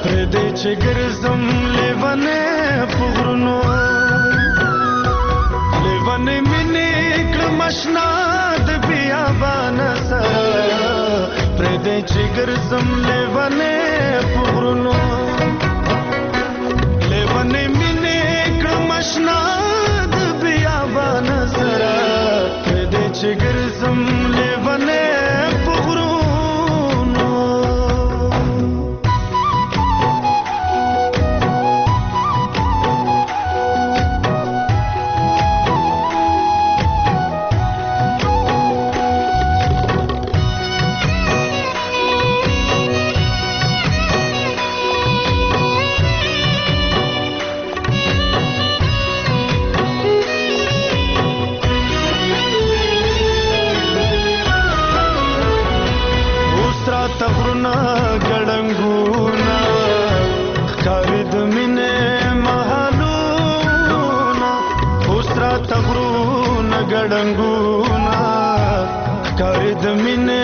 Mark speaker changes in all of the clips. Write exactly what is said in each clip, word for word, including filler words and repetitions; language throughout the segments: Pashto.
Speaker 1: پردې چې ګرځم لیونې په غرونو لیونې مینې کړم اشنا د بیابان سره پردې چې ګرځم لیونې په غرونو لیونې مینې کړم اشنا د بیابان سره پردې چې ګرځم لیونې په غرونو تغرنا ګړنګونا ښکاري د مینې محلونه اوس را تغرونه ګړنګونا ښکاري د مینې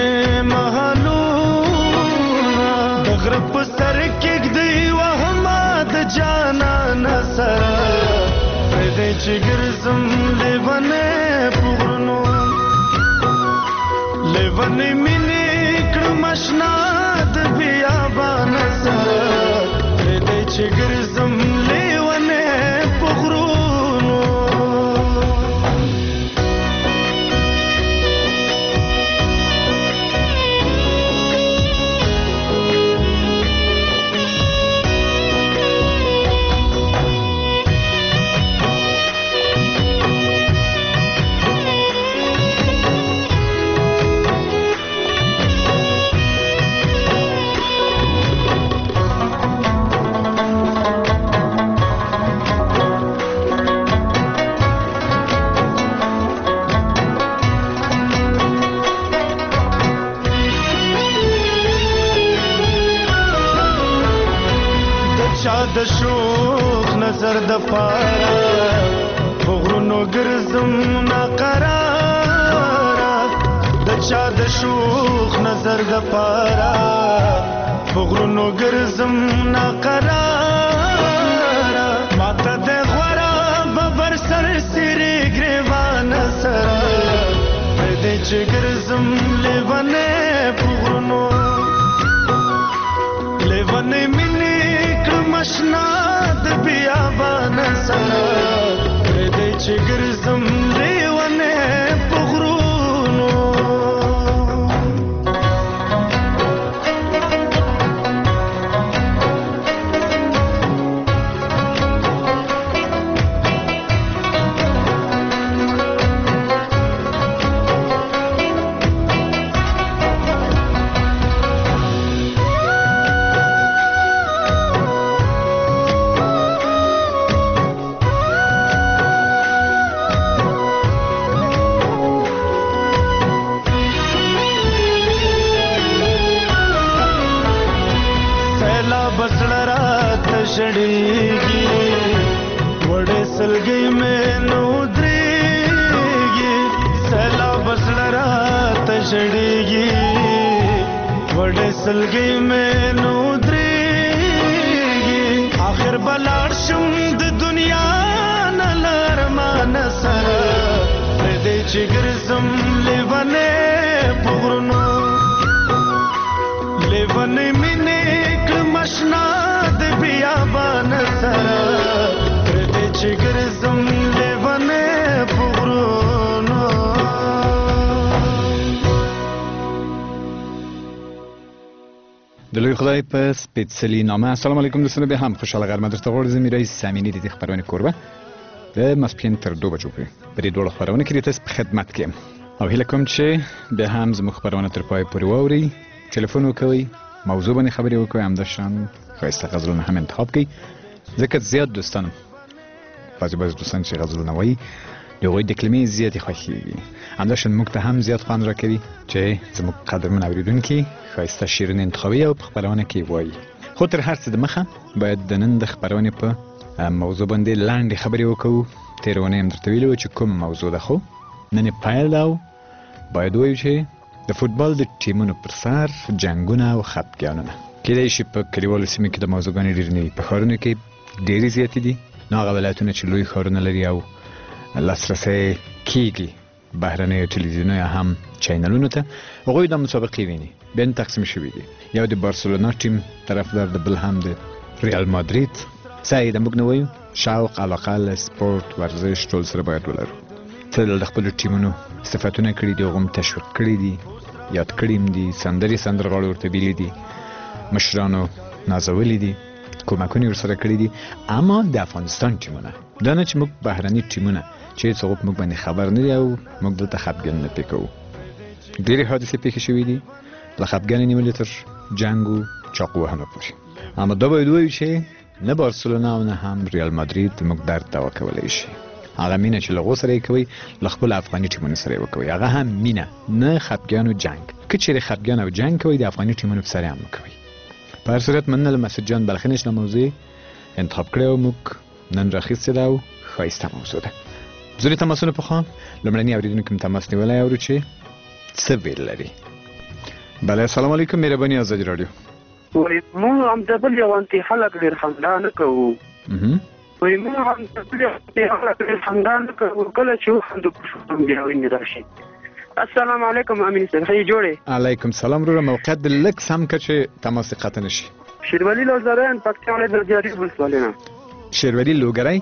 Speaker 1: محلونه د غره په سر کېږدئ وهمه د جانان سره پردې چې ګرځم لیونې په غرونو لیونې مینې مشنا د بیابان سره پردې چې ګرځم لیونې په غرونو چا د شوخ نظر د پاره په غرونو ګرځم ناقراره د چا د شوخ نظر د پاره په غرونو ګرځم ناقراره ماته د غوره ببر سر سری ګریوان سره پردې چې ګرځم لیونې په غرونو لیونې مینې مشنا د بیابان سره پردې چې ګرځم لیونې په غرونو بسړه راته ژړېږي وړې سلګۍ مې نو درېږي سیلاب بسړه راته ژړېږي وړې سلګۍ مې نو درېږي آخر به لاړ شم د دنیا نه له ارمانه سره پردې چې ګرځم لیونې په غرونو لیونې مینې مشنا د بیابان سره پردې چې ګرځم لیونې په غرونو
Speaker 2: د لوی خدای په سپېڅلي نامه. السلام علیکم دوستانو، بیا هم خوشحاله غرمه درته غواړو. زه میرایس سامیني د دې خپرونې کوربه د ماسپښین تر دوه بجو پورې په دې دواړو خپرونو کې د تاسو په خدمت کې یم او هیله کوم چې بیا هم زموږ خپرونه تر پای پورې واورئ، ټلیفون وکوئ، موضوع باندې خبرې وکړئ، همداشان ښایسته غزلونه هم انتخاب کړئ، ځکه زیات دوستان بعضې بعضې دوستان چې غزلونه وایي د هغوی د کلمې زیاتې خوښېږي، همداشان موږ ته هم زیات خوند راکوي چې زموږ قدرمن اورېدونکي ښایسته شعرونه انتخابوي او په خپرونه کې وایي. خو تر هر څه د مخه باید د نن د خپرونې په موضوع باندې لاندې خبرې وکړو. تېره اونۍ هم درته ویلي وو چې کوم موضوع ده، خو نن یې پیل ده او باید ووایو چې د فوټبال د ټیمونو پر سر جنګونه او خفګانونه. کېدای شي په کلیوالو سیمو کې د موضوعګانې ډېرې نه وي، په ښارونو کې ډېرې زیاتې دي. نو هغه ولایتونه چې لوی ښارونه لري او لاسرسی کېږي بهرنیو تلویزیونو یا هم چینلونو ته، هغوی د مسابقې ویني. بیا تقسیم شوي دي، یو د بارسلونا ټیم طرفدار د، بل هم د ریال مادرید. څه د موږ نه وایو شوق، علاقه له سپورت، ورزش ټول سره باید ولرو. څه د خپلو ټیمونو صفتونه کړي دي، هغوی تشویق کړي دي، یاد کړي دي، سندرې سندرغاړو ورته بیلي دي، مشرانو نازولي دي، کومکونه ورسره کړي دي. اما د افغانستان ټیمونه دا نه چې موږ بهرني ټیمونه چې هېڅ هغوی موږ باندې خبر نه دي او موږ دلته خفګان نه پې کوو. ډېرې حادثې پېښې شوي دي، له خفګانې نیولې تر جنګ و چاقو وهنو پورې. اما دا باید ووایو چې نه بارسلونا او نه هم ریال مادرید موږ درد دوا کولی شي. هغه مینه چې له هغو سره یې کوئ له خپلو افغاني ټیمونو سره یې وکوئ، هغه هم مینه، نه خفګان او جنګ. که چېرې خفګان او جنګ کوئ د افغاني ټیمونو په سر یې هم مه کوئ. په هر صورت مننه له مسعود جان بلخي چې موضوع انتخاب کړې او موږ نن راخیستې ده او ښایسته موضوع ده. ځینې تماسونه پخوا لومړني اورېدونکي م تماس نیولی اورو چې څه ویل لري. بله، السلام علیکم، مهرباني ازادي راډیو.
Speaker 3: وایي موږ همدبل یو انتي خلک ډېر خندا نه کوو. وایي موږ همدبل یو انتي خلک ډېر خندا نه کوو، کله چې وخاندو په شوم بیا وینې راشي. السلام علیکم امین صاحب، ښه جوړې؟
Speaker 2: علیکم سلام وروره. موقعیت دې لږ سم کړه چې تماس دې قطع نه شي.
Speaker 3: شیروالي لالزاده پکتیا ولایت د جاري ولسوالۍ نه.
Speaker 2: شیروالي لوګری؟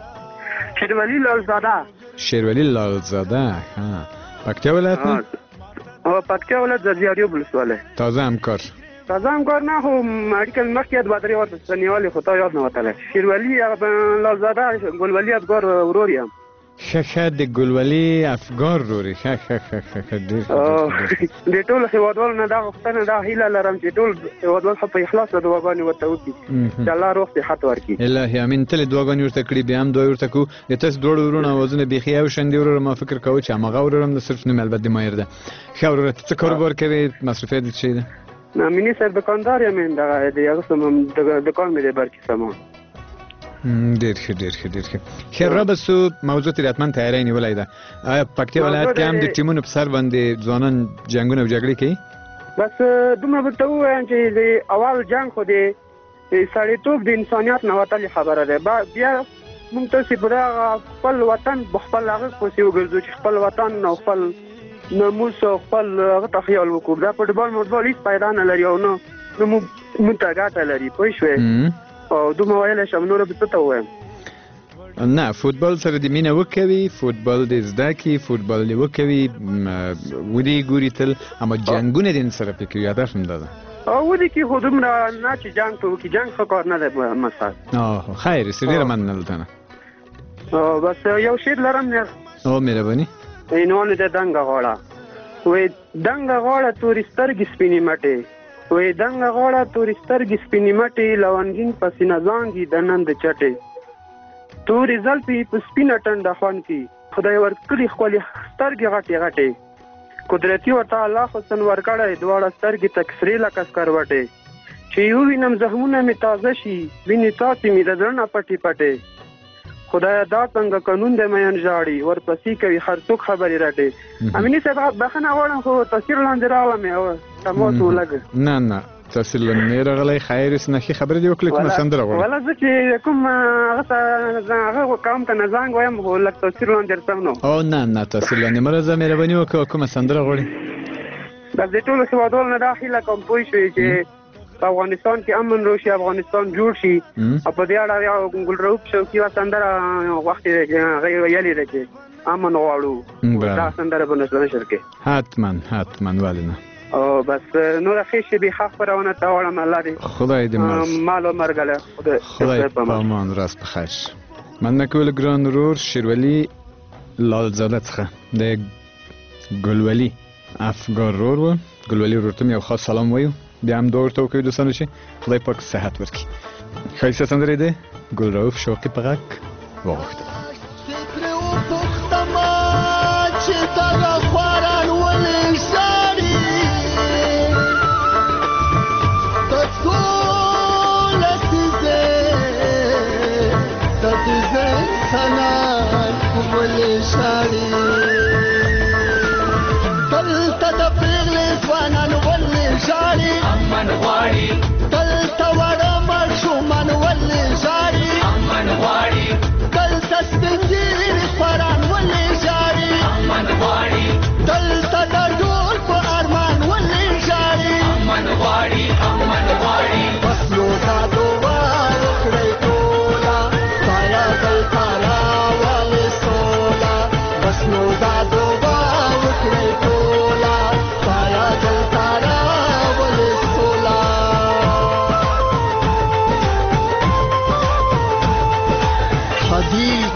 Speaker 3: شیروالي لالزاده.
Speaker 2: شیروالي لالزاده، ها، پکتیا ولایت نه؟
Speaker 3: او پکتیا ولایت د جاري ولسوالۍ.
Speaker 2: تازه همکار.
Speaker 3: تازه همکار نه، خو اړیکه مخکې یاد بدرې ورته نیولې، خو تا یاد نه وتلی. شیروالي لالزاده ګلولي افګار ورور یم.
Speaker 2: ښه ښه، د ګلولي افګار ورور یې. ښه ښه ښه ښه ډېر
Speaker 3: د ټولو هېوادوالو نه دا غوښتنه دا هیله لرم چې ټول هېوادوال په اخلاص دعاګانې ورته وکړي چې الله روغ صحت ورکړي.
Speaker 2: الهي امین. تل دعاګانې ورته کړي، بیا هم دعا ورته کوو. د تاسو دواړو وروڼو اوازونه بیخي یو شان دي وروره. ما فکر کوو چې همغه ورور هم د صرف نوم البته د ماهر ده. ښه وروره، ته څه کاروبار کوې؟ مصروفیت دې څه شی ده؟
Speaker 3: امیني صاحب دکاندار یم، دغه د هغه سامان دکان مې دی برقي سامان.
Speaker 2: ډېر ښه ډېر ښه ډېر ښه. خیر را بسو موضوع ته حتما تیاری نیولی ده. آیا پکتیا ولایت کې هم د ټیمونو په سر باندې ځوانان جنګونه او جګړې کوي؟
Speaker 3: بس دومره به ته ووایم چې د اول جنګ خو د سړیتوب د انسانیت نه وتلې خبره ده. بیا موږ تاسې په دغه خپل وطن په خپل هغه پسې وګرځو چې خپل وطن او خپل ناموس او خپل هغه ته خیال وکړو. دا فوټبال موټبال هېڅ پیدا نه لري او نه موږ موږ ته ګټه لري، پوه شوې؟ او دومره ویلی شم، نوره به څه ته ووایم؟
Speaker 2: نه، فوټبال سره د مینه وکوي، فوټبال دې زده کړي، فوټبال دې وکوي، ودې ګوري تل، اما جنګونه دې نه سره پې کوي. هدف هم دا ده.
Speaker 3: ودې کې خو دومره نه چې جنګ په وکړي، جنګ ښه کار نه دی مثال.
Speaker 2: خیر ایسته، ډېره مننه له تا نه.
Speaker 3: بس یو شعر لرم.
Speaker 2: او مهرباني.
Speaker 3: عنوان یې د دنګه غاړه. وایي دنګه غاړه تورې سترګې سپینې مټې، وایي دنګه غاړه تورې سترګې سپینې مټې، لونګین په سینه زانګي د نن د چټې، تورې زلفې په سپینه ټنډه خوند کې، خدای ورکړي ښکلې سترګې غټې غټې، قدرتي ورته الله حسن ورکړی، دواړه سترګې تک سرې لکه سکروټې، چې ووینم زخمونه مې تازه شي، وینې څاڅې مې د زړه نه پټې پټې، خدایه دا څنګه قانون دی مین ژاړي، ورپسې کوي هر څوک خبرې رټې. امیني صاحب بخښنه غواړم خو تصویر لاندې راغلم او تماس ولګ. نه
Speaker 2: نه تصویر لاندې راغلی. خیر اوس نښې خبرې دې وکړې، کومه سندره غواړې؟
Speaker 3: ولا زه چې کوم هغه ته هغه کوم ته نه زنګ وایم خو لږ تصویر لاندې درته نو.
Speaker 2: او نه نه تصویر لاندې مه راځه، مهرباني وکړه. کومه سندره غواړې؟
Speaker 3: بس د ټولو هېوادوالو نه دا هیله کوم پوه شوې چې په افغانستان کې امن روشي، افغانستان جوړ شي. او په دې اړه یو ګلرؤف شوقي یوه سندره وخت یې هغه ویلې ده چې امن غواړو. دا سندره به نشر کې
Speaker 2: حتما حتما، ولې نه.
Speaker 3: او بس نوره ښې شېبې ښه خپرونه ته غواړم. الله دې
Speaker 2: خدای دې
Speaker 3: مال او مرګ له
Speaker 2: خدای په امان. راست په خیر. مننه کول ګران ورور شیروالي لالزاده څخه د ګلولي افګار ورور و. ګلولي ورور ته یو خاص سلام وایو، بیا هم دعا ورته وکړو دوستانو چې خدای پاک صحت ورکړي. ښایسته سندره ده ګلرؤف شوقي په غږ وغوښته.
Speaker 4: امن غواړي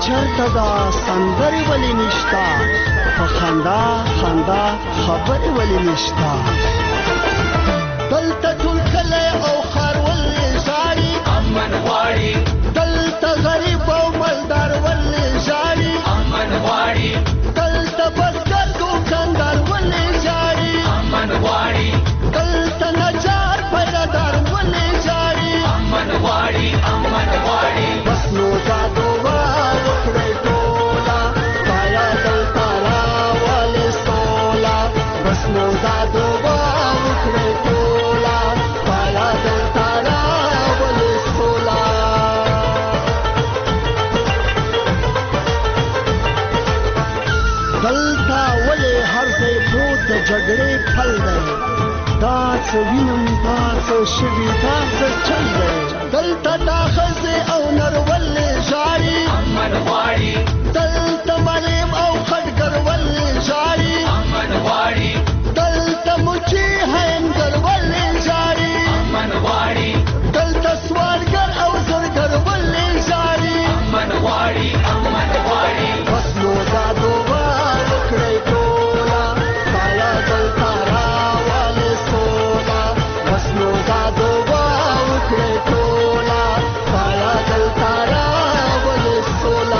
Speaker 4: چرته دا سندرې ولې نشته په خندا خندا خبرې ولې نشته دلته ټول کلی او ښار ولې ژاړي امن غواړي دلته غریب او مالدار ولې ژاړي امن غواړي دلته بزګر دوکاندار ولې ژاړي امن غواړي دلته نجار پیدادار ولې ژاړي امن غواړي امن غواړي بس نو دا دعا وکړئ ټوله خدایه دلته راولې سوله بس نو دا دعا وکړئ ټوله خدایه دلته راولې سوله دلته ولې هر ځای پروت د جګړې پل دی دا څه وینم دا څه شوي دا څه چل دی دلته دا ښځې او نر ولې ژاړي امن غواړي دلته معلم او خټګر ولې ژاړي امن غواړي دلته مچي هینګر ولې ژاړي امن غواړي دلته سوالګر او زرګر ولې ژاړي امن غواړي امن غواړي بس نو دا دعا وکړئ ټوله خدایه دلته راولې سوله بس نو دا دعا وکړئ ټوله خدایه دلته راولې سوله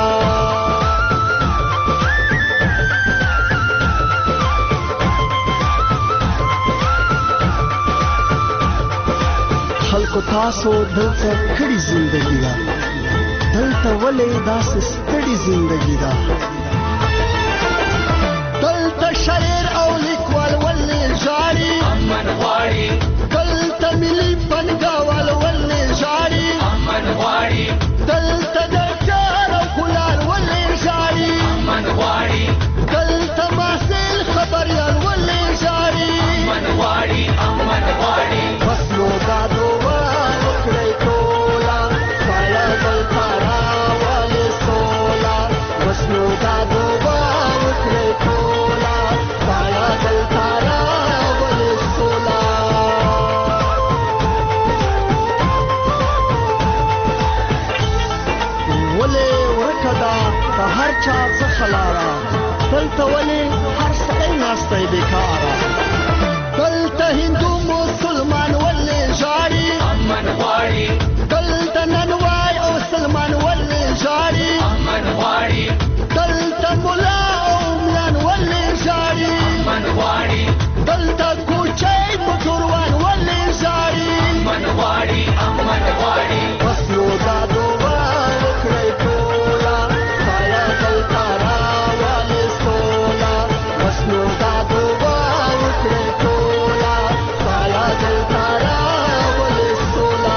Speaker 4: خلکو تاسو دلته کړي زندګي ده دلته ولې داسې ستړي زندګي ده دلته شاعر او لیکوال ولې ژاړي امن غواړي دلته ملي پنګاوال ولې ژاړي امن غواړي دلته ډاکټر او کولار ولې ژاړي امن غواړي دلته محصل خبریال ولې ژاړي امن غواړي امن غواړي بس نو دا دعا وکړئ ټوله خدایه دلته راولې سوله بس نو دا دعا وکړئ ټوله خدایه دلته راولې سوله ولې ورکه ده د هر چا څخه لاره دلته ولې هر سړی ناستی بېکاره دلته هندو مسلمان ولې ژاړي امن غواړي دلته ننوای او سلمان ولې ژاړي امن غواړي دلته ملا او ملان ولې ژاړي امن غواړي دلته کوچی بزرګوان ولې ژاړي امن غواړي امن غواړي بس نو دا دعا وکړئ ټوله خدایه دلته راولې سوله بس نو دا دعا وکړئ ټوله خدایه دلته راولې سوله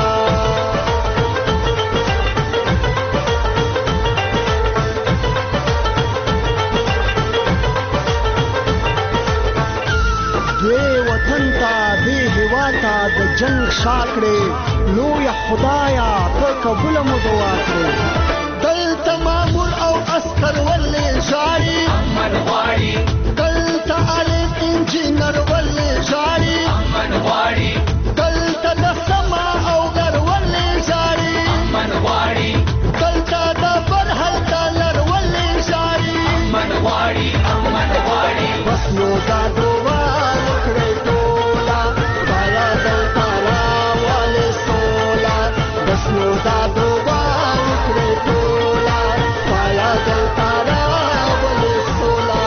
Speaker 4: دوی وطن ته دې هېواد ته د جنګ شا کړې لویه خدایه ته قبوله مو دعا کړې دلته مامور او عسکر ولې ژاړي امن غواړي دلته عالم انجینر ولې ژاړي امن غواړي دلته لسما او ګر ولې ژاړي امن غواړي دلته د برحل ډالر ولې ژاړي امن غواړي امن غواړي بس نو دا دعا وکړئ ټوله خدایه دلته راولې سوله بس نو دا دعا وکړئ ټوله خدایه دلته راولې سوله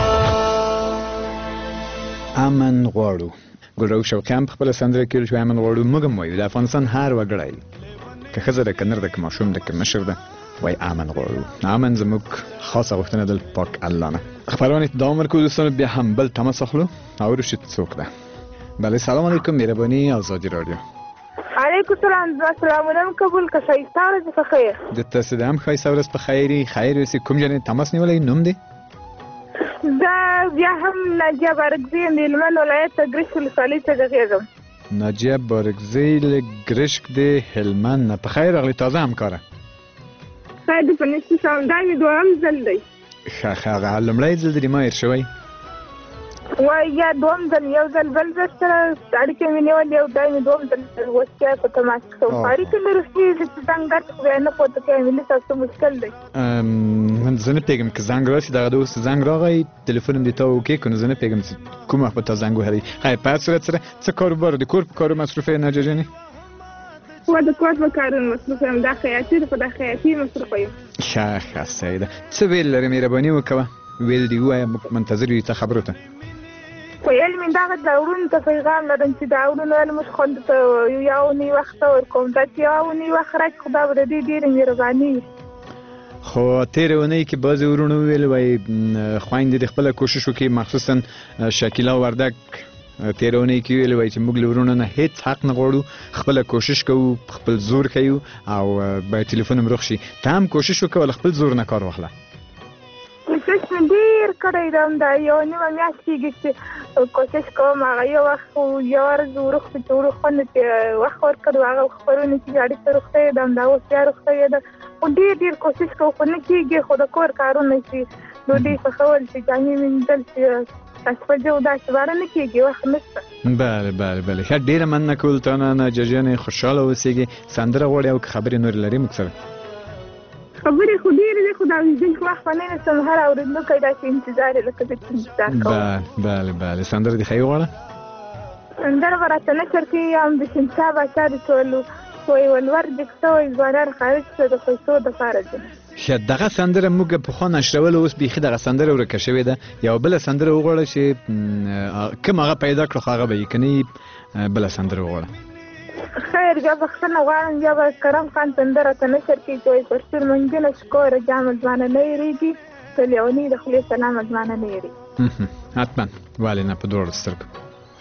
Speaker 2: امن غواړو ګلرو شوقیان په خپله سندره کې ویل چې امن غواړو موږ هم وایو د افغانستان هر وګړی که ښځه ده که نر ده که ماشوم ده که مشر ده وای امن غواړو امن زموږ خاصه غوښتنه ده پاک الله نه خبرونه دوام ورکوو دوستانو بیا هم بل تماس اخلو او روشید څوک ده بله سلام علیکم مهربانی آزادی رادیو
Speaker 5: علیکم سلام السلام علیکم قبول که ښایسته ورځ په خیر
Speaker 2: د تاسې د هم ښایسته ورځ په خیري خیر اوسې کوم جانې تماس نیولی نوم دی
Speaker 5: دا بیا هم ناجیه بارکزی یم د هلمند ولایت د ګرشک ولسوالۍ څخه غږېږم
Speaker 2: ناجیه بارکزی له ګرشک د هلمند نه په خیر راغلې تازه همکاره
Speaker 5: خیر دې په نشي شم دا مې دوهم ځل دی
Speaker 2: ښه ښه هغه لومړی ځل دی ما هېر شوی
Speaker 5: وای یا دوم ځل یو ځل بل ځل سره اړیکې مې نیولې او دا مې دوم ځل وسکیا په تماس کوم اړیکې مې رسېږي چې څنګه درته نه پوهه کوي مې تاسو مشکل دی
Speaker 2: من زه نه پیږم که زنګ راشي دغه دوست زنګ راغی تلیفون مې ته اوکې کنه زه نه پیږم چې کوم وخت به تا زنګ وهلی خیر په هر صورت سره څه کاروبار د کور په کارو مصروفه یې ناجیه جانې
Speaker 5: و د کور په کارونو مصروفه یم دا خیاطي ده په دا خیاطي مصروفه یم
Speaker 2: ښه ښه صحیح ده څه ویل لرې مهرباني وکوه ویل دې ووایه موږ منتظر یو تا خبرو ته
Speaker 5: ویل مې دغه د اورونو ته پیغام لرم چې د اورونو ویل موږ خوند ته یو اونۍ وخت ورکوم دا چې یو اونۍ وخت راکړي خو دا به د دې ډېرې مهرباني وي
Speaker 2: خو تېرې اونۍ کې بعضې ورونو وویل وایي خویندې دې خپله کوشش وکړي مخصوصا شکیلا وردک تېره اونۍ کې ویل وایي چې موږ له ورونو نه هېڅ حق نه غواړو خپله کوشش کوو خپل زور کوو او باید تلیفون هم روغ شي ته هم کوشش وکړه له خپل زور نه کار واخله
Speaker 5: کوشش مې ډېر کړی ده همدا یو نیمه میاشت کېږي چې کوشش کوم هغه یو وخت یو ورځ وروسته چې وروخونه چې وخت ورکړو هغه خپرونه چې اړیکه روغته یې ده همدا اوس بیا روغته یې ده خو ډېر ډېر کوشش کوو خو نه کېږي خو د کور کارونه چې ډوډۍ پخول چې جامې مینځل چې اسپجو داسې باره نه کېږي وخت نشته
Speaker 2: بله بله بله ښه ډېره مننه کول تا نه ناجیه جانې خوشحاله اوسېږي سندره غواړې او که خبرې نورې لرې موږ سره
Speaker 5: خبرې خو ډېرې دي خو دا ویزې وخت به نه نشم هر اورېدونکی داسې انتظار یې لکه زه چې انتظار کوم
Speaker 2: بله بله سندره دې ښایي وغواړه
Speaker 5: سندره به راته نشر کوي هم د شمشاه باچا د ټولو وایي ولور دې شوی ځوانان خارج شه د پیسو دپاره ځي
Speaker 2: ښه دغه سندره موږ پخوا نشروله اوس بیخي دغه سندره ورکه شوې ده یوه بله سندره وغواړه چې کوم هغه پیدا کړو خو هغه به یې که نه بله سندره وغواړه
Speaker 5: خیر بیا بخښنه غواړم بیا به کرم خان سندره ته نشر کړي چې وایي پر سور منګینه شکوره جامه ځوانه نه هېرېږي د لیونۍ د خولې سلامه ځوانه نه هېرېږي
Speaker 2: حتما ولې نه په دواړو سترګو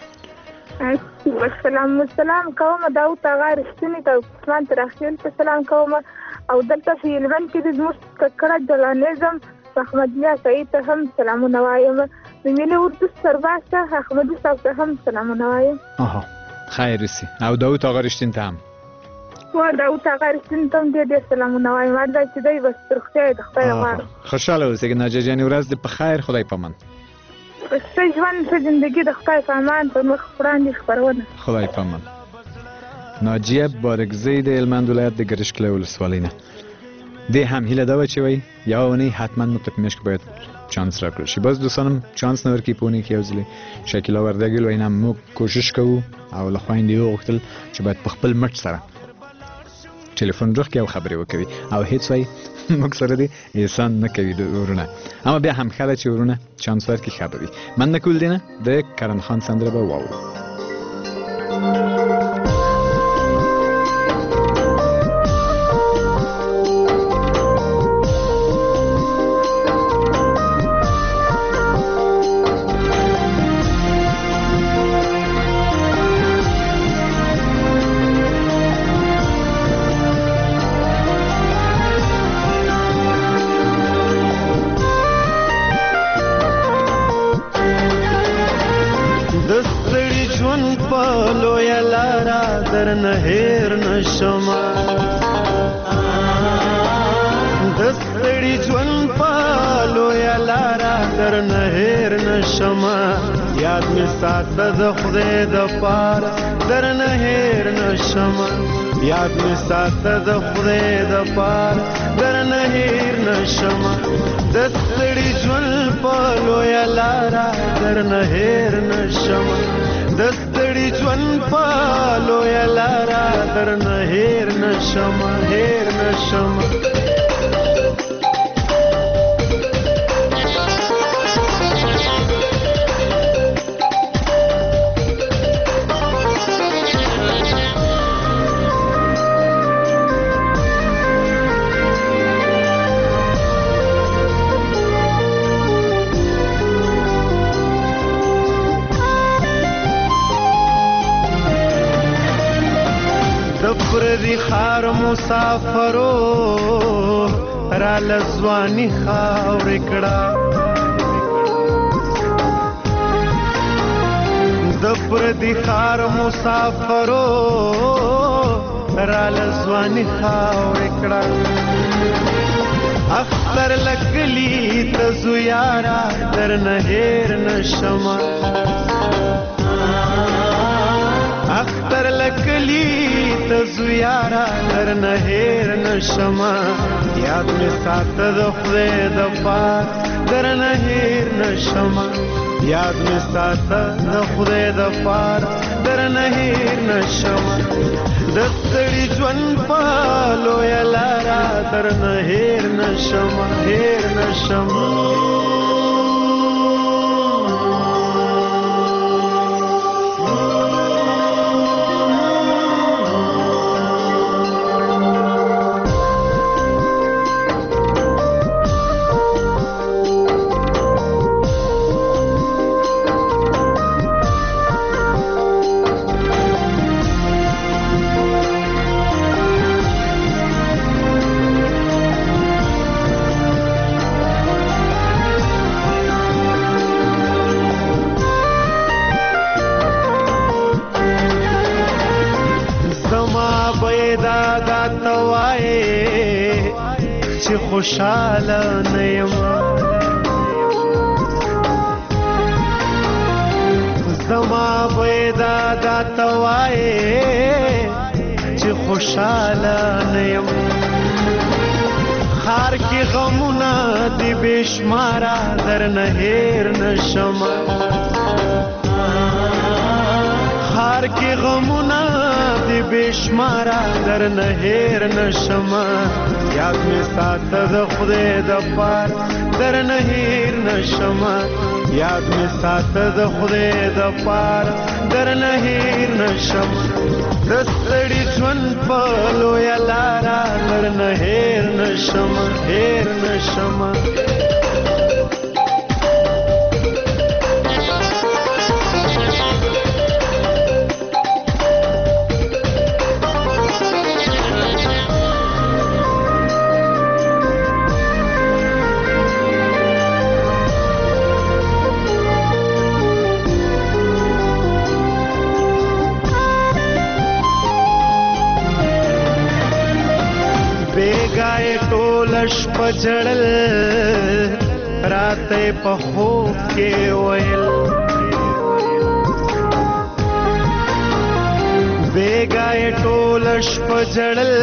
Speaker 5: سلام سلام کوم داود اغا رښتیني ته عثمان تراخیل ته سلام کوم او دلته په هلمند کې د زموږ ککړه جلانیزم احمد میا سعید ته هم سلامونه وایم د ملي اردو سرباز ته احمدي صاحب ته هم سلامونه وایم
Speaker 2: اها خیر رسي او داود اغا رښتین ته هم
Speaker 5: و داود اغا رښتین ته هم ډېر ډېر سلامونه وایم هر ځای چې دی بس تر خدای د خدای غواړم
Speaker 2: خوشحاله اوسئ ناجیه جانې ورځ دې په خیر خدای پامان
Speaker 5: ښه ژوند ښه زندګي د خدای په امان پر مخ وړاندې خپرونه
Speaker 2: خدای پامان ناجیه بارکزی د هلمند ولایت د ګرشکلی ولسوالۍ نه دې هم هیله ده وه چې وایي یوه اونۍ حتما موږ ته په میاشت کې باید چانس راکړل شي بس دوستان هم چانس نه ورکوي په اونۍ کې یو ځلې شکیلا وردک ویل وایي نه موږ کوشش کوو او له خویندې یې وغوښتل چې باید په خپل مټ سره ټلیفون روغ کړي او خبرې وکوي او هېڅ وایي موږ سره دې احسان نه کوي ورونه اما بیا هم ښه ده چې ورونه چانس ورکړي ښه به وي مننه کول دې نه د کرم خان سندره به واورو
Speaker 1: نه هیر نشما د ستړي ژوند پالو یا لارا در نه هیر نشما یاد می ساته د خدای د پاره در نه هیر نشما یاد می ساته د خدای د پاره در نه هیر نشما د ستړي ژوند پالو یا لارا در نه هیر نشما د ستړي ژوند پالو یا لارا در نه هیر نشم هیر نشم پردی خار مسافرو را لزوانی خاور کړه د پردی خار مسافرو را لزوانی خاور کړه اختر لکلی تزو یارا در نهیر نشما اختر لکلی تزو یارا در نهیر نشما یاد می ساتد خدای دپار در نهیر نشما یاد می ساتد خدای دپار در نهیر نشما دستړي ژوند پالو یا لارا در نهیر نشما هیر نشما چې خوشاله نه یم زما به دادا ته وایې چې خوشاله نه یم خار کې غمونه دي بې شماره در نه هېر نه شمه خار کې غمونه دي بې شماره در نه هېر نه شمه یاد می ساته د خدای د پار در نه هیر نشمه یاد می ساته د خدای د پار در نه هیر نشمه د ستړي ژوند په لویه لاره در نه هیر نشمه هیر نشمه بیگای ټولش پجړل راته په خوب کې ویل بیگای ټولش پجړل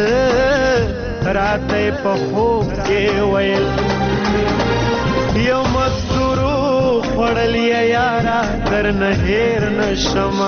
Speaker 1: راته په خوب کې ویل یو مزدورو خړل یارا در نه هیر نشما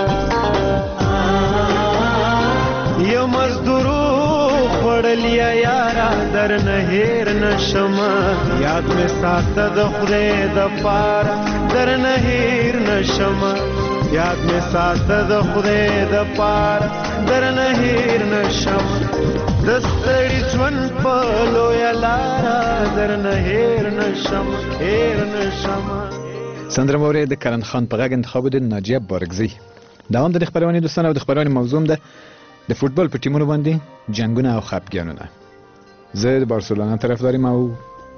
Speaker 1: یو مزدورو خړلیا یارا در نه هیر نشما یاد می ساته د خدای د پار در نه هیر نشما یاد می ساته د خدای د پار در نه هیر نشما د ستړي ژوند په لویه لاره در نه هیر نشما هیر نشما
Speaker 2: سندره مورې د کرن خان په غږ انتخاب د ناجیه بارګزی دوام د خبرونه دوستان او د خبرونه موضوع ده د فوتبال په ټیمونو باندې جنگونه او خپګانونه زه د بارسلونا طرفدار یم او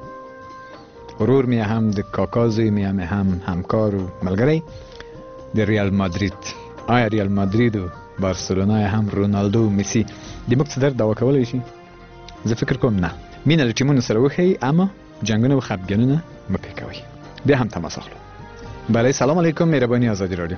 Speaker 2: ورور مې هم د کاکا زوی مې هم هم همکار او ملګری د ریال مادرید آیا ریال مادرید او بارسلونا هم رونالدو میسی د موږ څه درد دوا کولی شي زه فکر کوم نه مینه له ټیمونو سره وښیي اما جنگونه او خپګانونه مه پرې کوئ بیا هم تماس اخلو بله سلام علیکم مهرباني آزادي رادیو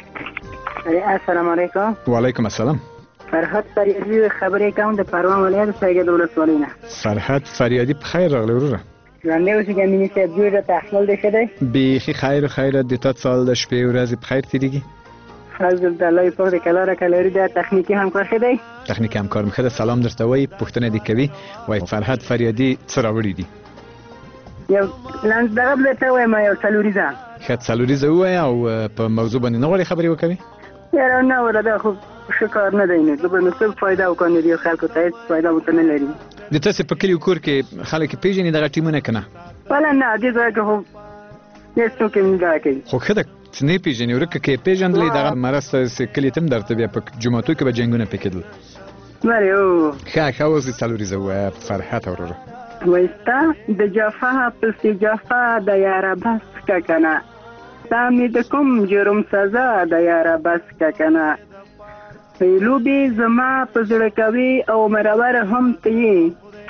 Speaker 6: السلام علیکم
Speaker 2: وعلیکم السلام
Speaker 6: فرحت فریادی خبرې کوم د پروان ولایت سیګل ولسوالۍ نه
Speaker 2: فرحت فریادی په خیر راغلی وروره
Speaker 6: ژوندی اوسېږه مینې صاحب جوړ راته احوال دی ښه دی
Speaker 2: بیخي خیر خیر د تا سال د شپې ورځې په خیر تېرېږي
Speaker 6: فضل د الله پاک د کلاره کلاري د تخنیکي همکار ښه دی
Speaker 2: تخنیکي همکار مې ښه ده سلام درته وایي پوښتنه دې کوي وایي فرحت فریادي څه راوړي دي
Speaker 6: یو لنډ دغه به ته وایم یو څلوریزه
Speaker 2: ښه څلوریزه ووایه او په موضوع باندې نه غواړې خبرې وکوې
Speaker 6: یاره نه وره دا خو ښه کار نه دی نو زه به نو څه فایده وکړم دې خلکو ته هېڅ فایده ورته نه لري
Speaker 2: د تاسې په کلي کور کې خلک پېژني دغه ټیمونه که نه
Speaker 6: بله نه دې ځای کې خو هېڅ څوک یې نه دغه کوي
Speaker 2: خو ښه ده چې نه یې پېژنې ورکه که یې پېژندلې دغه مرسته کلي ته هم درته بیا په جوماتو کې به جنګونه پې کېدل
Speaker 6: بلې او
Speaker 2: ښه ښه اوس دې څلوریزه ووایه فرحته وروره
Speaker 6: وایي ستا د جفا پسې جفا د یاره بس که که نه ستا مې د کوم جرم سزا د یاره بس که که نه لوبې زما په زړه کوي او مرور هم ته یې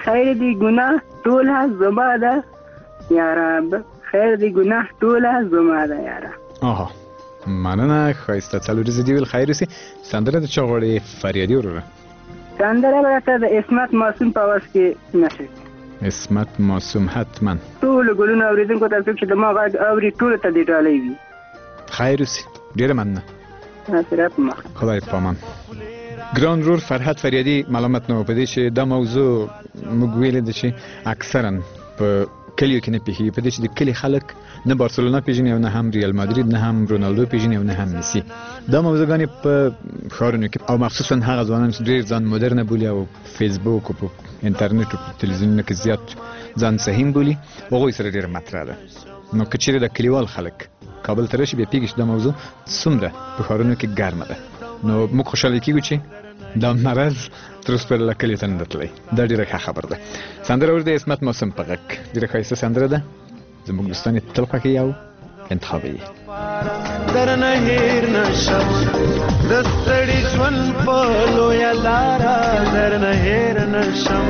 Speaker 6: خیر دی ګناه ټوله زما ده یاره، خیر دی ګناه ټوله زما ده یاره.
Speaker 2: آها مننه، ښایسته څلور ورځې دې ویل خیر اوسي. سندره د چا غواړې فریادي وروره؟
Speaker 6: سندره به راته د عصمت معصوم په اواز کې نشي.
Speaker 2: عصمت معصوم حتما.
Speaker 6: ټولو ګلونه اورېدونکو ته څوک چې د ما غږ اوري ټولو ته دې ډالۍ وي.
Speaker 2: خیر اوسي، ډېره مننه.
Speaker 6: ناصرت مخ
Speaker 2: خدای پامان. ګران رور فرحت فریادي ملامت نه و په دې چې دا موضوع موږ ویلې ده چې اکثرا په کلیو کې نه پیښیږي، په دې چې د کلي خلک نه بارسلونا پیژني او نه هم ریال مادرید، نه هم رونالدو پیژني او نه هم میسي. دا موضوعګانې په ښارونو کې او مخصوصا هغه ځوانان چې ډېر ځان مدرنه بولي او فیسبوک او په انټرنیټ او په تلویزیونونو کې زیات ځان سهیم بولي، هغوی سره ډېره مطرح ده. نو که چیرې د کلیوال خلک کابل ته راشي بیا پیږي چې دا موضوع څومره په ښارونو کې ګرمه ده. نو موږ خوشحاله کېږو چې دا مرض تر اوسه پورې له کلي ته نه ده تللی. دا ډېره ښه خبر ده. سندره ور د عصمت معصوم په غږ ډېره ښایسته سندره ده. زموږ دوستان یې تل خوښوي او انتخابوي.
Speaker 1: درنه هیر نشم د ستړي ژوند په لویه لاره، درنه هیر نشم.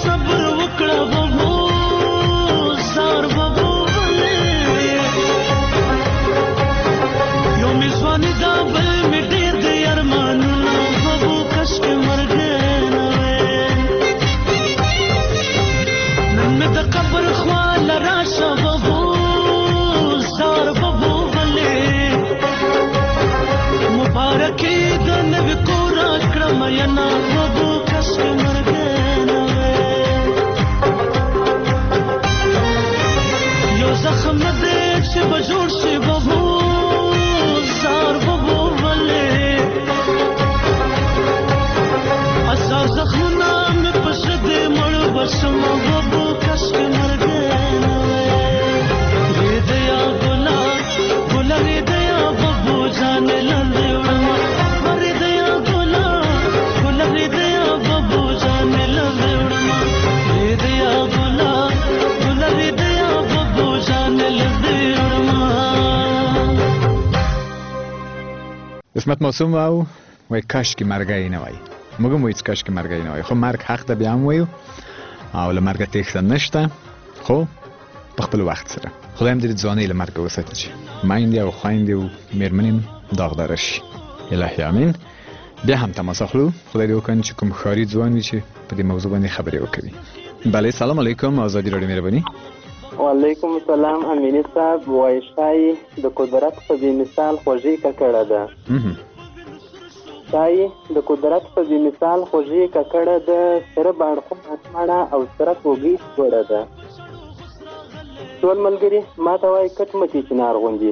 Speaker 7: صبر وکړه بابو زار بابو ولې یو می ځواني دا بل می ډېر د ارمانونو بابو کش کې مرګ نه وې نن مې د قبر خواله راشه بابو زار بابو ولې مبارکي د نبي کورا کړم ینا بابو کش کې مرګ نه وې یو زخم دې چې به جوړ شي بابو زار بابو ولې ازار زخمونه مې په زړه دې مړ بشم بابو کش کې مرګ نه وې ریدیا ګلا ګلا ریدیا بابو جان لندې وړما ریدیا ګلا ګلا ریدیا بابو جان لندې وړما ریدیا ګلا ګلا ریدیا بابو جان لندې وړما
Speaker 2: اسمت معصوم او وای کاش کې مرګای نه وای موږ مو هیڅ کاش کې مرګای نه وای خو مرګ حق ده بیا هم وایو او له مرګ تېښته نشته خو په خپل وخت سره خدای هم دې ځوانۍ له مرګه وساتي چې میندې او خویندې او مېرمنې داغداره شي الهي امین بیا هم تماس اخلو خدای دې وکړي چې کوم ښاري ځوان وي چې په دې موضوع باندې خبرې وکړي بله سلام علیکم آزادي راډیو مهرباني
Speaker 8: وعلیکم السلام امینی صاحب وای شای د قدرت په بې مثال خوږی ککړه ده شای د قدرت په بې مثال خوږی ککړه ده سره باړخو اسمانه او سره کوګی جوړه ده ټول ملګری ما ته وای کټ مټي چنار غوندي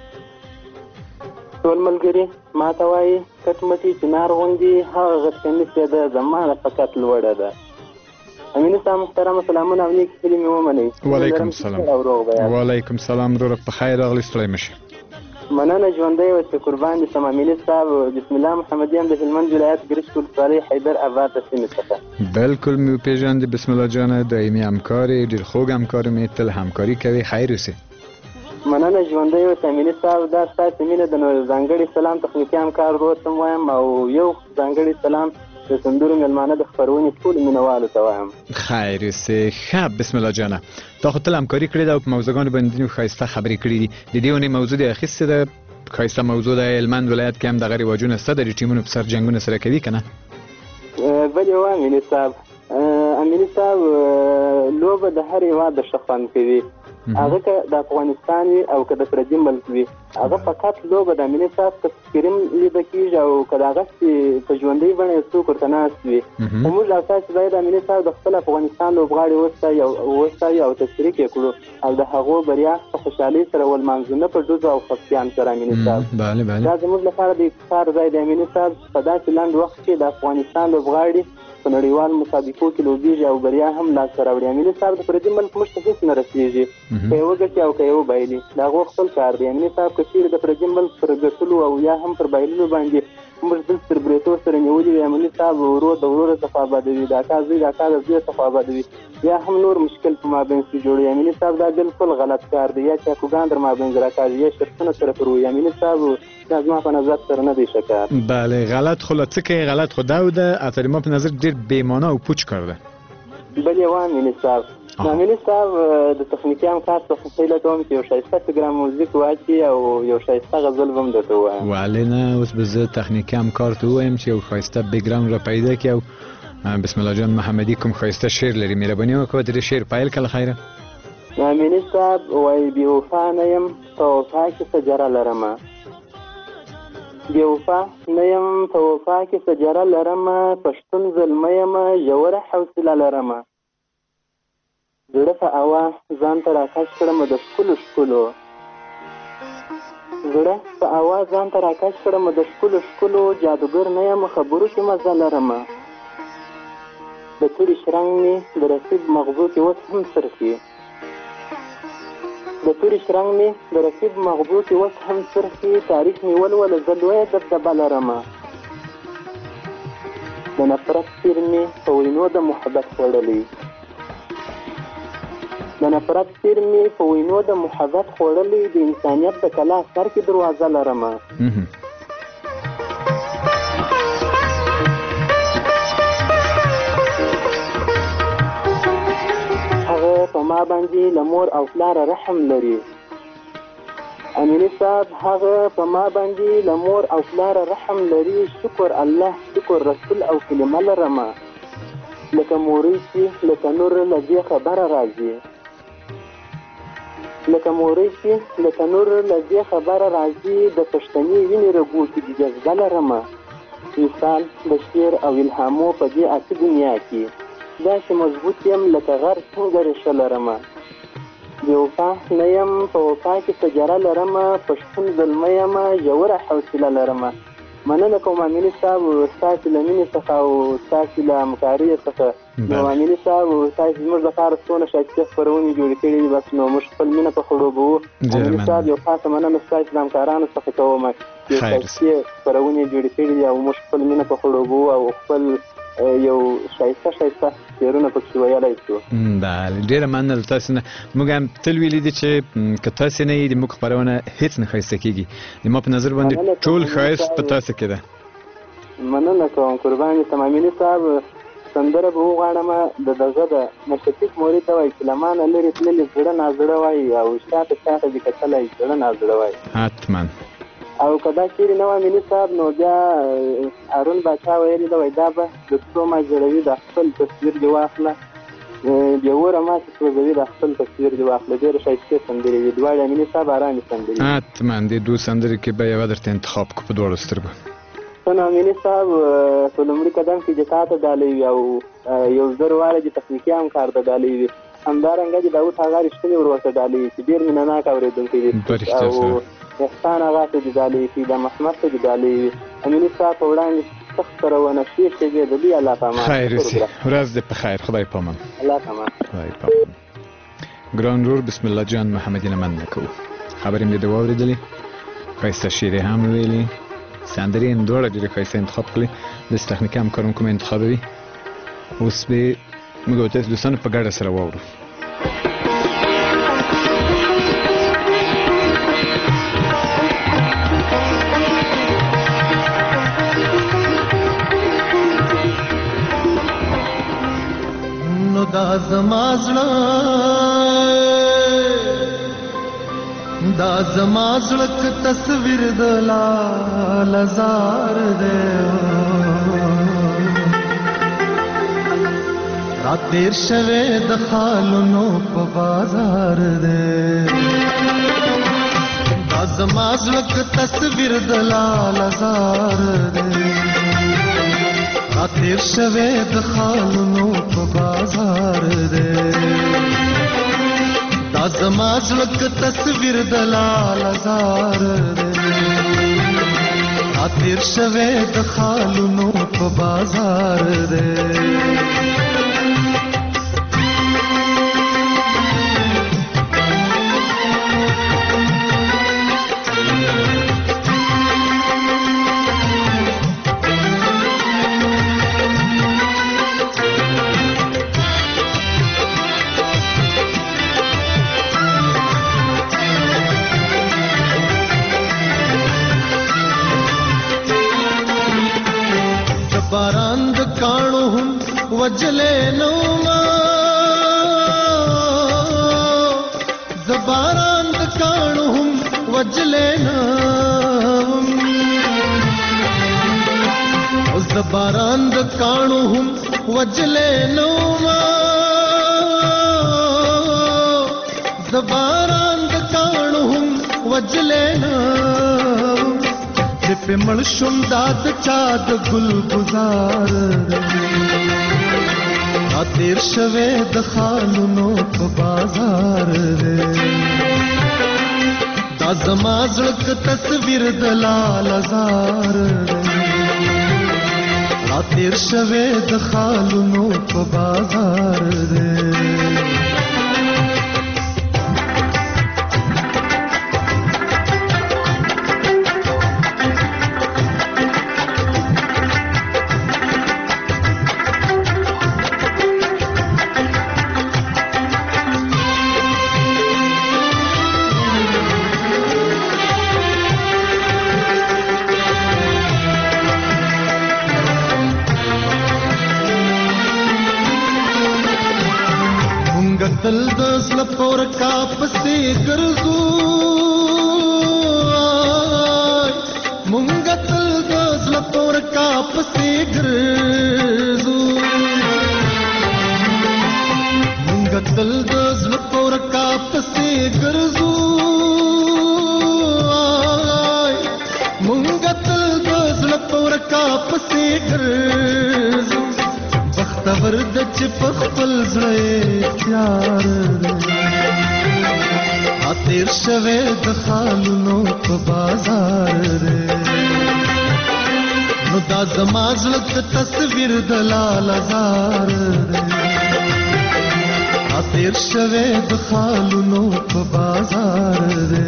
Speaker 8: ټول ملګری ما ته وای کټ مټي چنار غوندي هغه غټنی چې ده زمانه فقط لوړه ده امین صاحب محترم سلامونه او نیک کلمې ومنئ
Speaker 2: وعلیکم السلام وعلیکم السلام ورور په خیر راغلی ستړی مشه
Speaker 8: مننه ژوندی اوسې قربان دي سم امیني صاحب بسم الله محمدي هم د هلمند ولایت ګرشک ولسوالۍ حیدر آباد د سیمې څخه
Speaker 2: بالکل مې وپېژندې بسم الله جانه دایمي همکار یې ډېر خوږ همکار مې تل همکاري کوي خیر اوسې
Speaker 8: مننه ژوندی اوسې امیني صاحب دا ستاسې مینه د نو ځانګړي سلام تخنیکي همکار ورور ته وایم او یو ځانګړي سلام د سندرو مېلمانه د خپرونې ټولو مینهوالو ته وایم
Speaker 2: خیر اوسې ښه بسم الله جانه تا خو تل همکاري کړې ده او په موضوعګانو باندې ډېرې ښایسته خبرې کړي دي د دې اونۍ موضوع دې اخیستې ده ښایسته موضوع ده هلمند ولایت کې هم دغه رواجونه شته د دې ټیمونو په سر جنګونه سره کوي که نه
Speaker 8: بلې وه امیني صاحب امیني صاحب لوبه د هر هېواد د ښه خوند کوي هغه که د افغانستان وي او که د پردي ملک وي هغه فقط لوبه د امیني صاحب که سکرین لیده کېږي او که د هغه په ژوندۍ بڼه یو څوک ورته ناست وي خو موږ اساسي باید امیني صاحب د خپل افغانستان لوبغاړي وستایو او تشریک یې کړو او د هغو بریا په خوشحالۍ سره ولمانځو نه په ډزو او خفګان سره امیني صاحب دا زموږ لپاره د افتخار ځای دی امیني صاحب په داسې لنډ وخت کې د افغانستان لوبغاړي په نړیوال مسابقو کې لوبېږي او بریا هم لاسته راوړي امیني صاحب د پردي ملک موږ ته هېڅ نه رسېږي که یې وګټي او که یې وبایلي د هغو خپل کار دی امیني صاحب که چېرې د پردي ملک پر ګټلو او یا هم پر بایللو باندې موږ دلته تر بریتو سره نیولي وي امیني صاحب ورور د وروره څخه آبادوي د اکا زوی د اکا د زوی څخه آبادوي یا هم نور مشکل په مابین کې جوړوي امیني صاحب دا بالکل غلط کار دی یا چاکوګان در مابین راکاږي یا شرطونه سره پروي امیني صاحب دا زما په نظر سره نه دی ښه کار
Speaker 2: بله غلط خو له څه کوي غلط خو دا ده اترې ما په نظر ډېر بېمانه او پوچ کار ده
Speaker 8: بلې وه امیني صاحب امیني صاحب د تخنیکي همکار څخه هیله کوم چې یو ښایسته پروګرام موزیک واچي او یو ښایسته غزل به هم درته ووایم
Speaker 2: ولې نه اوس به زه تخنیکي همکار ته ووایم چې یو ښایسته بیکګراوند را پیدا کړي او بسم الله جان محمدي کوم ښایسته شعر لري مهرباني وکړه د دې شعر پیل کله خیره
Speaker 8: امیني صاحب وایي بې وفا نه یم په وفا کې سجره لرمه بې وفا نه یم په وفا کې سجره لرمه پښتون زلمه یمه ژوره حوصله لرمه زړه په هوا ځان ته راکش کړم د ښکلو ښکلو زړه په هوا ځان ته راکش کړم د ښکلو ښکلو جادوګر نه یم خبرو کې مزه لرمه د تورې شرنګ مې د رسیب مغزو کې اوس هم څرخي د تورې شرنګ مې د رسیب مغزو کې اوس هم څرخي تاریخ مې ولوله زه لویه دبدبه لرمه د نفرت تیر مې په وینو د محبت خوړلی د نفرت تیر مې په وینو د محبت خوړلی د انسانیت د کلا سر کې دروازه لرمه ما باندې له مور او پلاره رحم لري. امیني صاحب هغه په ما باندې له مور او پلاره رحم لري. شکر الله شکر رسول او کلمه لرمه لکه مورۍ چې لکه نور له دې خبره راځي لکه مورۍ چې لکه نور له دې خبره راځي د پښتني وینې رګو کې د جذبه لرمه. مثال د شعر او الهامو په دې اته دنیا کې داسې مضبوط یم لکه غر څنګه ریښه لرمه. د وفا نه یم په وفا کې سجره لرمه. پښتون زلمی یمه ژوره حوصله لرمه. مننه کوم امیني صاحب ستاسې له مینې څخه او ستاسې له همکاریو څخه. نو امیني صاحب تاسې زموږ لپاره څونه ښایسته خپرونې جوړې کړي دي بس نو موږ خپل مینه په خړوبوو. امیني صاحب یو خاصه مننه ستاسې له همکارانو څخه کوم چې ښایستې خپرونې جوړې کړي دي او موږ خپل مینه په خړوبوو او خپل یو ښایسته ښایسته شعرونه پکې ویلی شو.
Speaker 2: بله ډېره مننه له تاسې نه. موږ هم تل ویلي دي چې که تاسې نه یې د موږ خپرونه هېڅ نه ښایسته کېږي. د ما په نظر باندې ټول ښایست په تاسې کې ده.
Speaker 8: مننه کوم قربان یم. امیني صاحب سندره به وغواړم د دغه د مشفق موري ته وایي چې له ما نه لرې تللي زړه نازړه وایي او شاته شاته دې کتلی زړه نازړه وایي.
Speaker 2: حتما.
Speaker 8: او که دا شعر نه وای امیني صاحب نو بیا هارون باچا ویلي ده وایي دا به د څو ما زړوي د خپل تصویر دې واخله بیا وره ما چې سوځوي د خپل تصویر دې واخله. ډېرې ښایستې سندرې دي دواړې امیني صاحب ارامې سندرې دي.
Speaker 2: حتما دې دوه سندرې کې به یوه درته انتخاب کړو په دواړو سترګو.
Speaker 8: څه نو امیني صاحب په لومړي قدم کې چې تا ته ډالۍ وي او یو زر واله چې تخنیکي همکار ته ډالۍ وي همدارنګه چې داود هغه رښتینې ور ورته ډالۍ وي چې ډېر مینهناک اورېدونکی دي او احسان هغه ته دې ډالۍ وي د محمد ته دې ډالۍ وي. امیني صاحب په وړاندې سخت سرونه شوې شېبې د دوی الله پامان.
Speaker 2: خیر اوسې ورځ دې په خیر. خدای پامان.
Speaker 8: الله پامان.
Speaker 2: خدای پامان. ګران ورور بسم الله جان محمدي نه مننه کوو. خبرې مې دې واورېدلې ښایسته شعر یې هم ویلې سندرې یې دواړه ډېرې ښایسته انتخاب کړلې. داسې تخنیکي همکارونکو مې انتخابوي. اوس به موږ او تاسو دوستانو په ګډه سره واورو.
Speaker 7: نو دا زما زړه دا زما زړه که تصویر د لاله زار دی را تیر شوی د خالونو په بازار دی. دا زما زړه که تصویر د لاله زار دی را تیر شوی د خالونو په بازار دی. دا زما زړه که تصویر د لاله زار دی را تیر شوی د خالونو په بازار دی. باران د کاڼو هم وجلې نو ما ز باران د کاڼو هم وجلې نو ز باران د کاڼو هم وجلې نو ما ز باران د کاڼو هم وجلې نو په مړ شوم داد چا د ګل گزار را تیر شوی د خالونو په بازار دی. دا زما زړه که تصویر د لاله زار دی را تیر شوی د خالونو په بازار دی.
Speaker 1: تل د زړه پور کا پسې ګرځو مونږ تل د زړه پور کا پسې ګرځو مونږ تل د زړه پور کا پسې ګرځو مونږ تل د زړه پور کا پسې ګرځو بختور د چې په خپل زړه تیار دی تیر شوی د خالونو په بازار دی نو دا زما زړه د تصویر د لاله زار دی تیر شوی د خالونو په بازار دی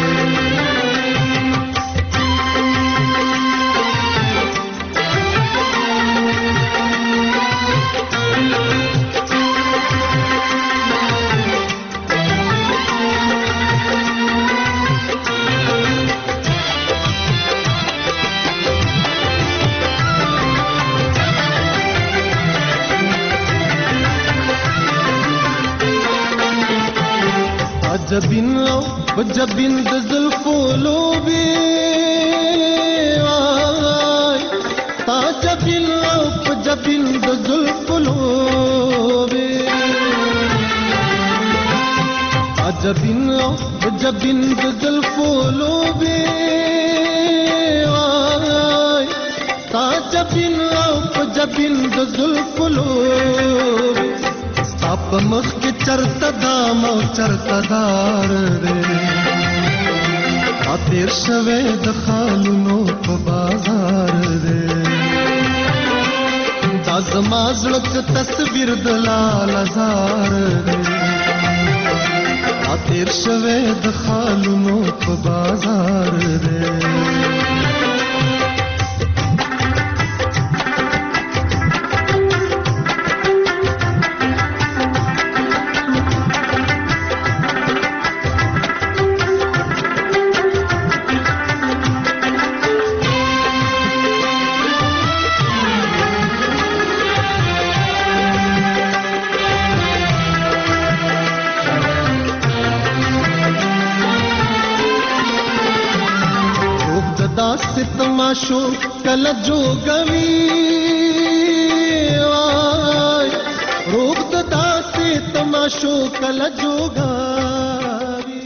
Speaker 1: جبین او جبین د زلفو لوبي وای تا جبین او جبین د زلفو لوبي تا جبین او جبین د زلفو لوبي وای تا جبین او جبین د زلفو لوبي اپ مخ کې چرته دام او چرته دار دی تیر شوی د خالونو په بازار دی دا زما زړه تصویر د لاله زار دی تیر شوی د خالونو په بازار دی تماشو کله جوګوي وای روح د داسې تماشو کله جوګوي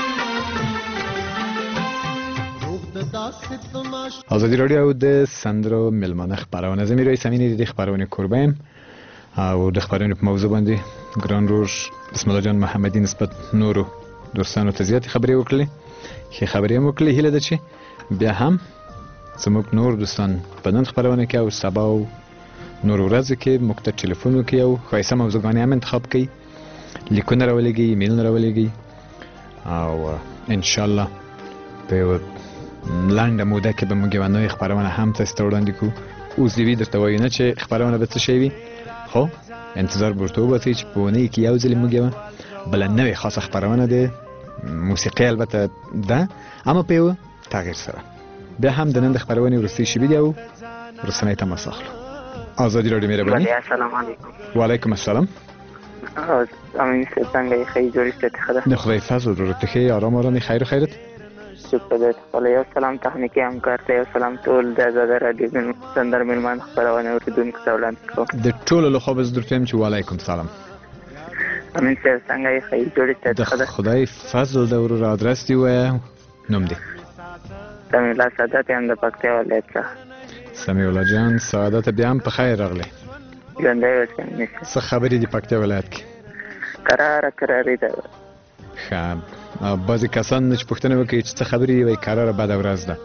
Speaker 1: روح د داسې تماشو
Speaker 2: ازادي رادیو د سندرو ملمنه خبرونه زمير سمینی د خبرونه قربان او د خبرونه په موضوع باندې ګران روش بسم الله جان محمدي نسبت نورو دوستانو ته زیات خبرې وکړي خې خبرې مو کړې هله ده چې بیا هم زموږ نور دوستان په نن خبرونه کې او سبا او نور ورځې کې موږ ته ټلیفون وکړي او ښایسته موضوعګانې هم انتخاب کړي لیکونه راولېږي ایمیلونه راولېږي او ان شاء الله په یوه لنډه موده کې به موږ یوه نوې خپرونه هم تاسو ته وړاندې کړو اوس دې وي درته وایو نه چې خپرونه به څه شی وي خو انتظار به ورته وباسئ چې په اونۍ کې یو ځلې موږ یوه بله نوې خاصه خپرونه د موسیقۍ البته ده اما په یوه تغییر سره بیا هم د نن د خبرونې وروستۍ شیبې دي او رسنۍ تماس اخلو ازادي رادیو مهرباني
Speaker 9: السلام علیکم
Speaker 2: وعلیکم السلام
Speaker 9: امین صاحب څنګه یې خیر جوړیسته خدا
Speaker 2: د خدای فضل ورته خیر آرام آرام خیر و خیرت
Speaker 9: شکر دې خپل یو سلام تخنیکی همکار ته یو سلام ټول د آزاد رادیو سندر ملمان خبرونه اوریدونکو ته وړاندې کوم
Speaker 2: د ټولو له خوا به زه درته وایم چې وعلیکم سلام
Speaker 9: امین صاحب څنګه یې خیر جوړیسته خدا
Speaker 2: د خدای فضل د ورور ادرس دی و نوم دی
Speaker 9: سمیع الله سعادت هم د پکتیا ولایت څخه
Speaker 2: سمیع الله جان سعادت بیا هم په خیر راغلی
Speaker 9: ژوندی اوسئ
Speaker 2: څه خبرې دي پکتیا ولایت کې
Speaker 9: کراره کراري ده
Speaker 2: ښه بعضې کسان چې پوښتنه وکړي چې څه خبرې دي وایي کراره بده ورځ ده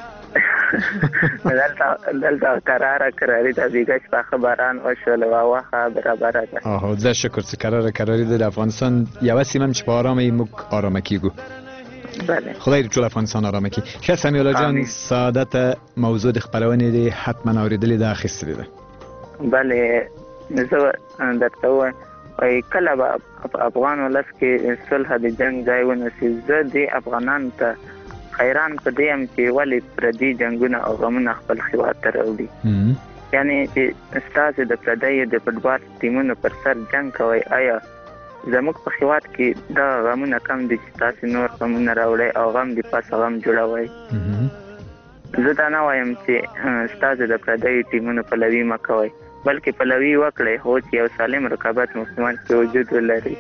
Speaker 9: دلته کراره کراري ده بیګه شپه ښه باران وشول هوا ښه برابره ده
Speaker 2: آهو زه شکر چې کراره کراري ده د افغانستان یوه سیمه هم چې په ارامه یې موږ ارامه کېږو
Speaker 9: بله
Speaker 2: خدای دې ټول افغانستان ارامه کړي ښه سمیع الله جان سعادت موضوع د خپرونې دې حتما اورېدلې ده اخیستلې ده
Speaker 9: بله زه درته ووایم وایي کله به افغان ولس کې صلح د جنګ ځای ونیسي زه دې افغانانو ته حیران په دې یم چې ولې پردي جنګونه او غمونه خپل هېواد ته راوړي یعنې چې ستاسې د پردیو د فوټبال ټیمونو پر سر جنګ کوئ آیا زموږ په هیواد کې دا غمونه کم دي چې تاسو نور غمونه راوړئ او غم دې پاسه غم جوړوئ. زه دا نه وایم چې ستاسو د پردیو ټیمونو پلوي مه کوئ، بلکې پلوي وکړئ، خو چې یو سالم رقابت مسلمان کې وجود ولري.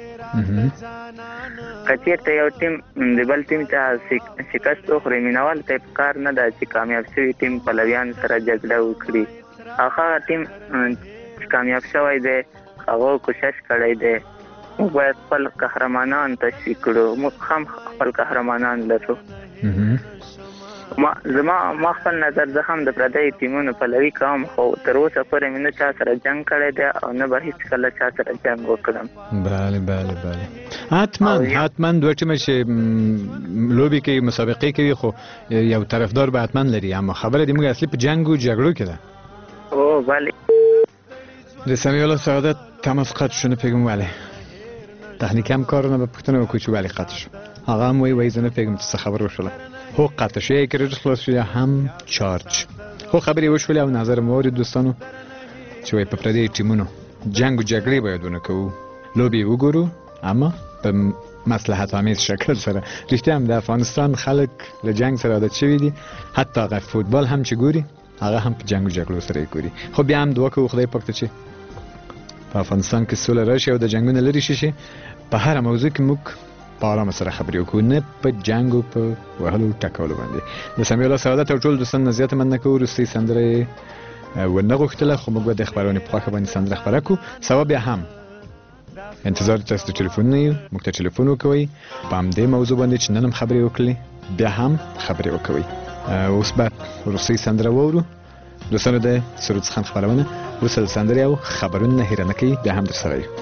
Speaker 9: که چېرته یو ټیم د بل ټیم ته شکست وخوري، مینوال ته یې پکار نه ده چې کامیاب شوي ټیم پلویانو سره جګړه وکړي. هغه ټیم چې کامیاب شوی دی هغه کوشش کړی دی. موږ باید خپل قهرمانان تشویق کړو، موږ هم خپل قهرمانان لرو. ما زما ما خپل نظر زه هم د پردیو ټیمونو پلوي کوم، خو تر اوسه پورې مې نه چا سره جنګ کړی دی او نه به هېڅکله چا سره جنګ وکړم.
Speaker 2: بله بله بله حتما حتما دوه ټیمه چې لوبې کوي، مسابقې کوي، خو یو طرفدار به حتما لري، اما خبره د موږ اصلي په جنګ و جګړو کې ده.
Speaker 9: اوه بله.
Speaker 2: د سمیع الله سعادت تماس قطع شو، نپوهیږم ولې. تخنیکي همکارانه به پوښتنه وکړو چې ولې قطع شو. هغه هم وایي وایي زه نه پوهیږم چې څه خبره وشوله. هو قطع شو، یا کریډټ خلاص شو یا هم چارج. خو خبرې وشولې او نظر مو واورید دوستانو چې وایي په پردیو ټیمونو جنګ و جګړې باید ونه کوو، لوبې وګورو اما په مصلحت آمیز شکل سره. رښتیا هم د افغانستان خلک له جنګ سره عادت شوي دي، حتی هغه فوتبال هم چې ګوري هغه هم په جنګ و جګړو سره یې ګوري. خو بیا هم دعا کوو خدای پاک ته چې په افغانستان کې سوله راشي او د جنګونه لرې شي، په هره موضوع کې موږ په آرامه سره خبرې وکړو، نه په جنګ او په وهلو ټکولو باندې. د سمیع الله سعادت او ټول دوستانو نه زیاته مننه کوو. وروستۍ سندره یې ونه غوښتله، خو موږ به د خپرونې په خوښه باندې سندره خپره کړو. سبا بیا هم انتظار تاسو د ټلیفونونه یو، موږ ته ټلیفون وکوئ په همدې موضوع باندې چې نن هم خبرې وکړلې، بیا هم خبرې وکوئ. اوس به وروستۍ سندره واورو. دوستانو د سرود خان خپرونه وروسته د سندرې او خبرونو نه هېره نه کوي، بیا هم در سره یو.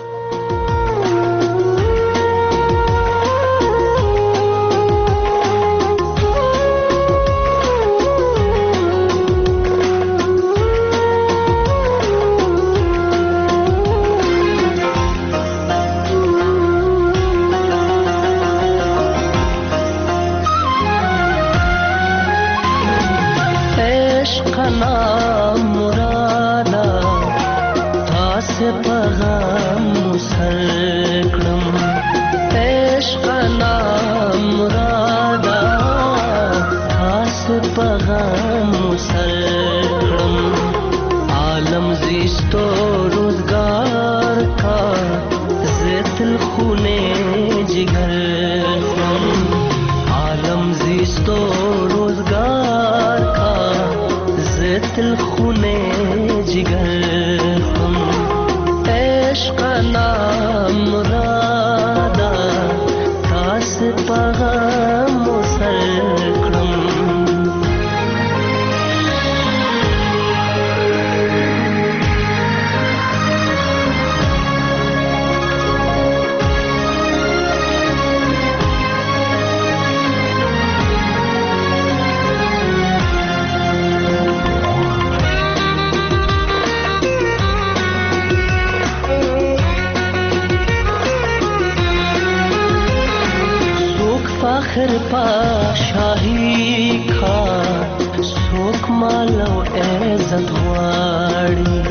Speaker 7: فخر پا شاهی کا سوک مال او عزت غواړي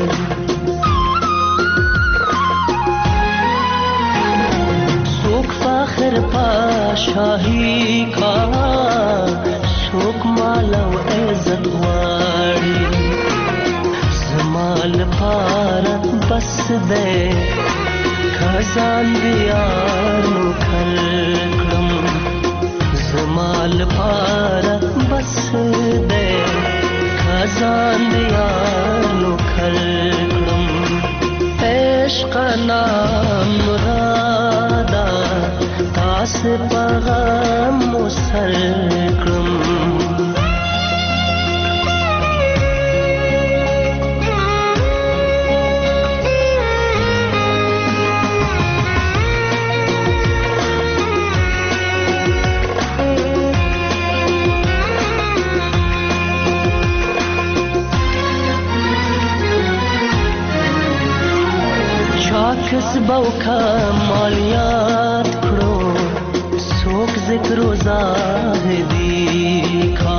Speaker 7: سوک فخر پا شاهی کا سوک مال او عزت غواړي زمال پار بس دے خزان دیانو کلکم زمال پار بس دے خزان دیانو کلکم عشق نام مرادا تاس پغم مسلکم کسبو کمالیات کرو سوک ذکر و زاہدی کا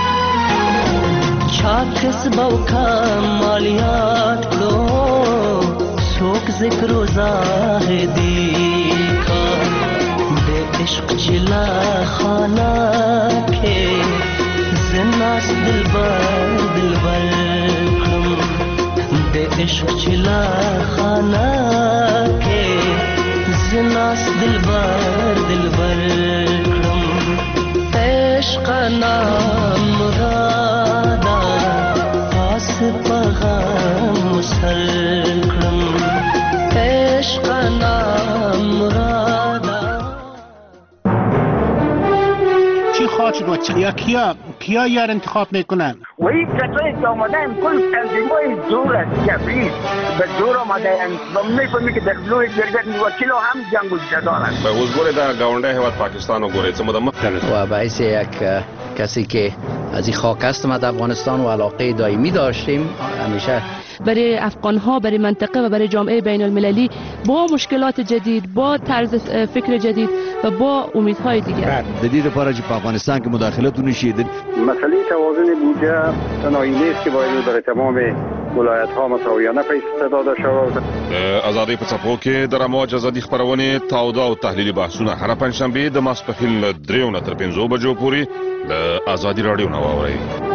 Speaker 7: چھا کسبو کمالیات کرو ذکر و زاهدی کا د عشق چلا خانہ کے زناس دلبر دلبر کړم د عشق چلا خانہ کے زناس دلبر دلبر کړم عشق نام مرادا پاس پیغام سر کړم عشق نام مرادا.
Speaker 10: چی خواهد و چی یا کیا کیا یار انتخاب میکنن؟
Speaker 11: وی کسایی که آمدن کل تنظیمای دور از جبریل به دور آمدن و میفهمی که در بلوی جرگت وکیل هم جنگ جدارن.
Speaker 12: به حضور در گاونده هواد پاکستان و گوره چه مدام
Speaker 13: و باعث یک کسی که از این خاک هستم از افغانستان و علاقه دائمی داشتیم همیشه
Speaker 14: برای افغان ها، برای منطقه و برای جامعه بین المللی با مشکلات جدید، با طرز فکر جدید و با امیدهای دیگر.
Speaker 15: جدید لپاره چې په افغانستان کې مداخلتونه شیدل.
Speaker 16: مسئله توازن بودجه تنهایی نیست که باید در تمام ولایت ها مساویانه پیسې داده شود.
Speaker 12: ازادي په څپو کې د رموج ازادي خبرونه تاوده او تحلیلي بحثونه هر پنځشنبه د ماسپښین له دریو نه تر پنځو بجو پورې د ازادي رادیو نه واورئ.